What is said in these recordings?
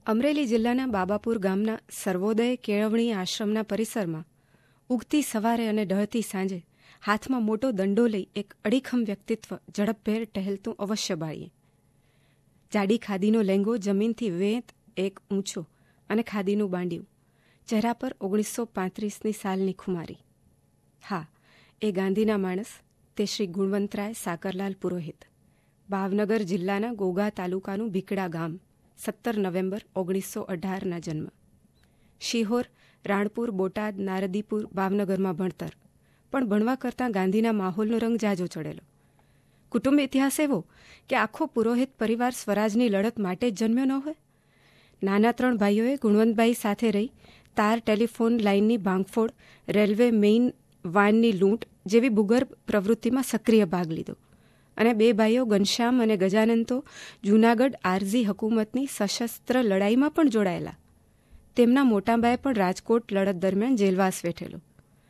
અમરેલી જિલ્લાના બાબાપુર ગામના સર્વોદય કેળવણી આશ્રમના પરિસરમાં ઉગતી સવારે અને ઢળતી સાંજે હાથમાં મોટો દંડો લઈ એક અડીખમ વ્યક્તિત્વ ઝડપભેર ટહેલતું અવશ્ય બાળીએ. જાડી ખાદીનો લેંગો જમીનથી વેત એક ઊંચો અને ખાદીનું બાંડિયું, ચહેરા પર 1935ની સાલની ખુમારી. હા, એ ગાંધીના માણસ, તે શ્રી ગુણવંતરાય સાકરલાલ પુરોહિત. ભાવનગર જિલ્લાના ગોગા તાલુકાનું ભીકડા ગામ, 17 નવેમ્બર 1918ના જન્મ. શિહોર, રાણપુર, બોટાદ, નારદીપુર, ભાવનગરમાં ભણતર, પણ ભણવા કરતાં ગાંધીના માહોલનો રંગ જાજો ચડેલો. કુટુંબ ઇતિહાસ એવો કે આખો પુરોહિત પરિવાર સ્વરાજની લડત માટે જ જન્મ્યો ન હોય. નાના 3 ભાઈઓએ ગુણવંતભાઈ સાથે રહી તાર ટેલિફોન લાઇનની ભાંગફોડ, રેલવે મેઇન વાનની લૂંટ જેવી ભૂગર્ભ પ્રવૃત્તિમાં સક્રિય ભાગ લીધો. અને 2 ભાઈઓ ઘનશ્યામ અને ગજાનંદ તો જૂનાગઢ આરઝી હકુમતની સશસ્ત્ર લડાઈમાં પણ જોડાયેલા. તેમના મોટા ભાઈએ પણ રાજકોટ લડત દરમિયાન જેલવાસ વેઠેલો.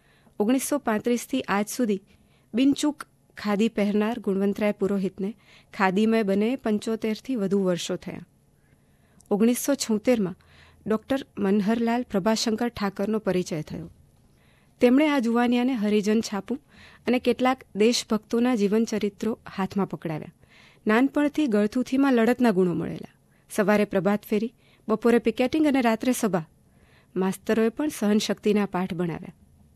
1935થી આજ સુધી બિનચૂક ખાદી પહેરનાર ગુણવંતરાય પુરોહિતને ખાદીમય બને 75થી વધુ વર્ષો થયા. 1976માં ડૉક્ટર મનહરલાલ પ્રભાશંકર ઠાકરનો પરિચય થયો. તેમણે આ જુવાનિયાને હરિજન છાપું અને કેટલાક દેશભક્તોના જીવનચરિત્રો હાથમાં પકડાવ્યા. નાનપણથી ગળથુથીમાં લડતના ગુણો મળેલા. સવારે પ્રભાત ફેરી, બપોરે પિકેટિંગ અને રાત્રે સભા. માસ્તરોએ પણ સહનશક્તિના પાઠ ભણાવ્યા.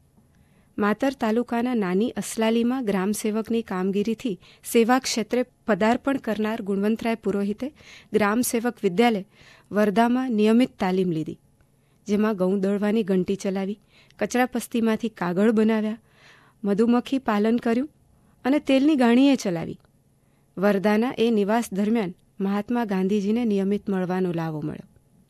માતર તાલુકાના નાની અસલાલીમાં ગ્રામસેવકની કામગીરીથી સેવા ક્ષેત્રે પદાર્પણ કરનાર ગુણવંતરાય પુરોહિતે ગ્રામસેવક વિદ્યાલય વર્ધામાં નિયમિત તાલીમ લીધી, જેમાં ઘઉં દળવાની ઘંટી ચલાવી, કચરાપસ્તીમાંથી કાગળ બનાવ્યા, મધુમક્ખી પાલન કર્યું અને તેલની ગાણીએ ચલાવી. વર્ધાના એ નિવાસ દરમિયાન મહાત્મા ગાંધીજીને નિયમિત મળવાનો લાવો મળ્યો.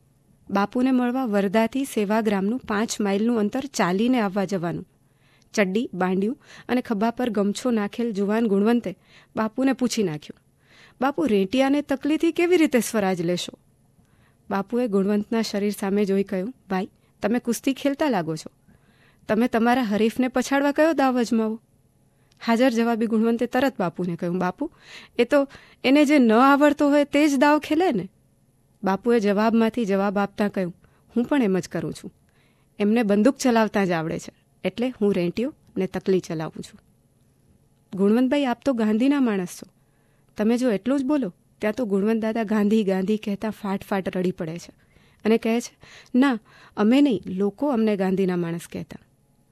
બાપુને મળવા વર્ધાથી સેવાગ્રામનું 5 માઇલનું અંતર ચાલીને આવવા જવાનું. ચડ્ડી, બાંડિયું અને ખભા પર ગમછો નાખેલ જુવાન ગુણવંતે બાપુને પૂછી નાખ્યું, બાપુ, રેંટિયાને તકલીથી કેવી રીતે સ્વરાજ લેશો? બાપુએ ગુણવંતના શરીર સામે જોઈ કહ્યું, ભાઈ, તમે કુસ્તી ખેલતા લાગો છો. તમે તમારા હરીફને પછાડવા કયો દાવ અજમાવો? હાજર જવાબી ગુણવંતે તરત બાપુને કહ્યું, બાપુ, એ તો એને જે ન આવડતો હોય તે જ દાવ ખેલે ને. બાપુએ જવાબમાંથી જવાબ આપતા કહ્યું, હું પણ એમ જ કરું છું. એમને બંદૂક ચલાવતા જ આવડે છે, એટલે હું રેંટિયો ને તકલી ચલાવું છું. ગુણવંતભાઈ, આપ તો ગાંધીના માણસ છો. તમે જો એટલું જ બોલો ત્યાં તો ગુણવંત દાદા ગાંધી ગાંધી કહેતા ફાટ ફાટ રડી પડે છે અને કહે છે, ના, અમે નહીં, લોકો અમને ગાંધીના માણસ કહેતા.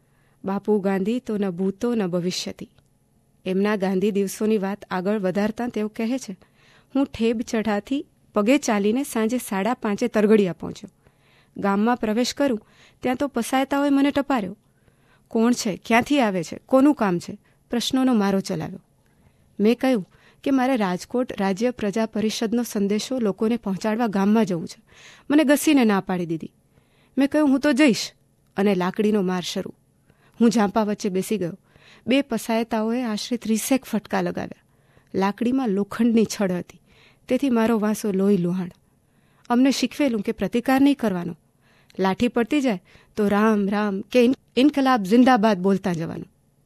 બાપુ ગાંધી તો ન ભૂતો ન ભવિષ્યથી. એમના ગાંધી દિવસોની વાત આગળ વધારતા તેઓ કહે છે, હું ઠેબ ચઢાથી પગે ચાલીને સાંજે 5:30 તરગડિયા પહોંચ્યો. ગામમાં પ્રવેશ કરું ત્યાં તો પસાયતાઓએ મને ટપાર્યો. કોણ છે, ક્યાંથી આવે છે, કોનું કામ છે, પ્રશ્નોનો મારો ચલાવ્યો. મેં કહ્યું કે મારે રાજકોટ રાજ્ય પ્રજા પરિષદનો સંદેશો લોકોને પહોંચાડવા ગામમાં જવું છે. મને ઘસીને ના પાડી દીધી. મેં કહ્યું, હું તો જઈશ, અને લાકડીનો માર શરૂ. હું ઝાંપા વચ્ચે બેસી ગયો. 2 પસાયતાઓએ આશરે 30 ફટકા લગાવ્યા. લાકડીમાં લોખંડની છડ હતી, તેથી મારો વાંસો લોહી લુહાણ. અમને શીખવેલું કે પ્રતિકાર નહીં કરવાનો. લાઠી પડતી જાય તો રામ રામ કે ઇન્કલાબ જિંદાબાદ બોલતા જવાનું.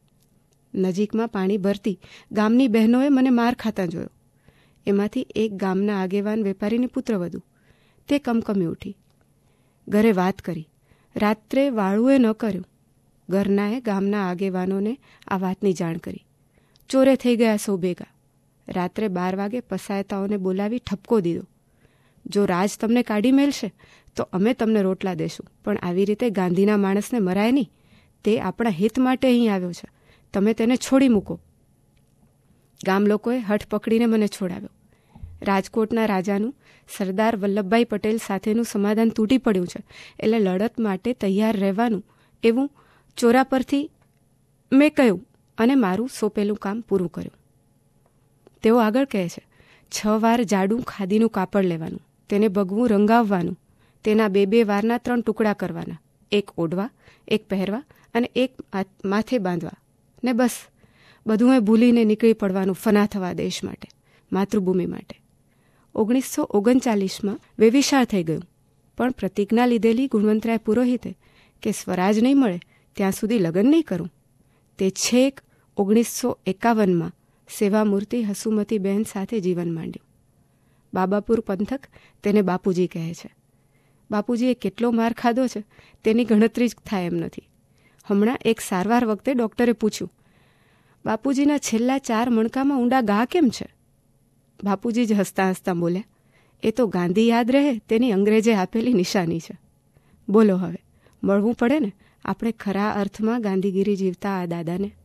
નજીકમાં પાણી ભરતી ગામની બહેનોએ મને માર ખાતા જોયો. એમાંથી એક ગામના આગેવાન વેપારીની પુત્રવધુ. તે કમકમી ઉઠી. ઘરે વાત કરી. રાત્રે વાળુએ ન કર્યું. ઘરનાએ ગામના આગેવાનોને આ વાતની જાણ કરી. ચોરે થઈ ગયા સૌ ભેગા. રાત્રે 12 વાગે પસાયતાઓને બોલાવી ઠપકો દીધો, જો રાજ તમને કાઢી મેલશે તો અમે તમને રોટલા દેશું, પણ આવી રીતે ગાંધીના માણસને મરાય નહીં. તે આપણા હિત માટે અહીં આવ્યો છે. તમે તેને છોડી મૂકો. ગામ લોકોએ હઠ પકડીને મને છોડાવ્યો. રાજકોટના રાજાનું સરદાર વલ્લભભાઈ પટેલ સાથેનું સમાધાન તૂટી પડ્યું છે, એટલે લડત માટે તૈયાર રહેવાનું, એવું ચોરા પરથી મેં કહ્યું અને મારું સોંપેલું કામ પૂરું કર્યું. તેઓ આગળ કહે છે, 6 વાર જાડું ખાદીનું કાપડ લેવાનું, તેને ભગવું રંગાવવાનું, તેના 2 વારના 3 ટુકડા કરવાના, એક ઓઢવા, એક પહેરવા અને એક માથે બાંધવા, ને બસ બધું ભૂલીને નીકળી પડવાનું ફના થવા દેશ માટે, માતૃભૂમિ માટે. 1939માં વેવિશાળ થઈ ગયું, પણ પ્રતિજ્ઞા લીધેલી ગુણવંતરાય પુરોહિતે કે સ્વરાજ નહીં મળે ત્યાં સુધી લગ્ન નહીં કરું. તે છેક 1951માં સેવામૂર્તિ હસુમતીબહેન સાથે જીવન માંડ્યું. બાબાપુર પંથક તેને બાપુજી કહે છે. બાપુજીએ કેટલો માર ખાધો છે તેની ગણતરી જ થાય એમ નથી. હમણાં એક સારવાર વખતે ડૉક્ટરે પૂછ્યું, બાપુજીના છેલ્લા 4 મણકામાં ઊંડા ઘા કેમ છે? બાપુજી જ હસતા હસતા બોલ્યા, એ તો ગાંધી યાદ રહે તેની અંગ્રેજે આપેલી નિશાની છે. બોલો હવે, મળવું પડે ને આપણે ખરા અર્થમાં ગાંધીગીરી જીવતા આ દાદાને.